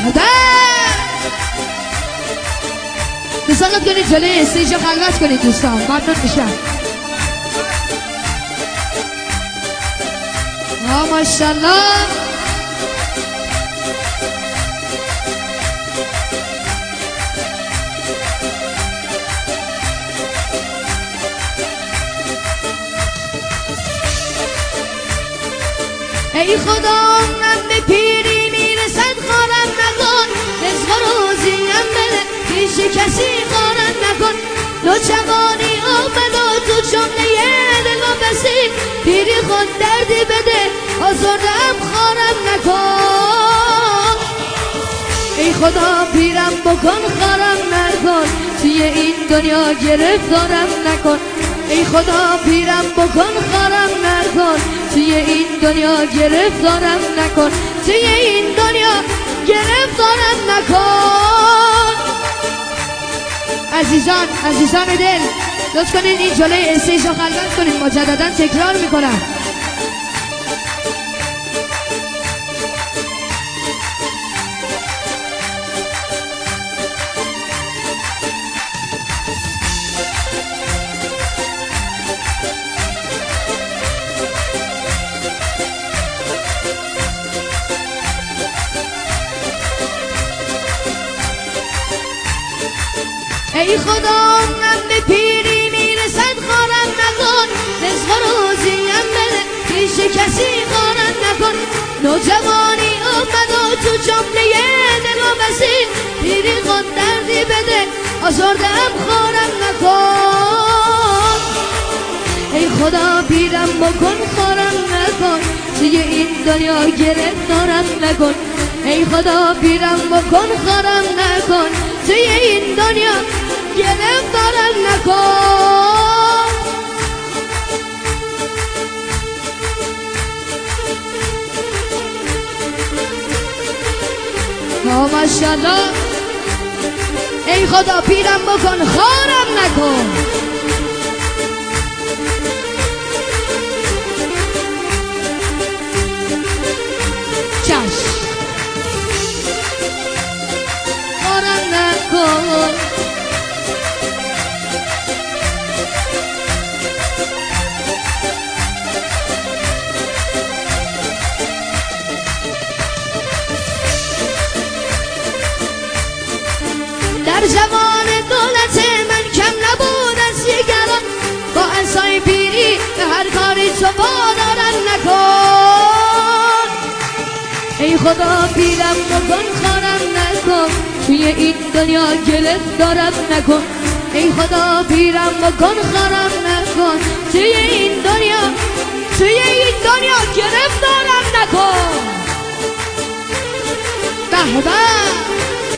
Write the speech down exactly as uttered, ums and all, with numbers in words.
ده تسلط کنید جلوی استیج خلوت کنید دوستان، ممنون میشم. آه ماشاءالله. ای خدا من به پیری میرسد خارم نکن، رزق و روزیم بده پیش کسی خارم نکن. نوجوانی آمد و تو جمله دل و بسی، پیری خود دردی بده آزردم خارم نکن. ای خدا پیرم بکن خارم نکن، توی این دنیا گرفتارم نکن. ای خدا پیرم بکن خارم نکن، توی این دنیا گرفتارم نکن. توی این دنیا گرفتارم نکن. عزیزان عزیزان دل لطف کنین این جلوی استیج رو خلوت کنین، مجددا تکرار میکنم. ای خدا من به پیری میرسد خارم نکن، رزق و روزیم بده پیش کسی خارم نکن. نوجوانی آمد و تو جمله دل و بسی، پیری خود دردی بده آزردم خارم نکن. ای خدا پیرم بکن خارم نکن، توی این دنیا گرفتارم نکن. ای خدا پیرم بکن خارم نکن، توی این دنیا گرفتارم نکن. ماشاءالله. ای خدا پیرم بکن خارم نکن. چشم خارم نکن. در جوان دولت من کم نبود از دیگران، با عصای پیری به هر کاری تو وادارم نکن. ای خدا پیرم بکن خارم نکن، توی این دنیا گرفتارم نکن. ای خدا پیرم بکن خارم نکن، توی این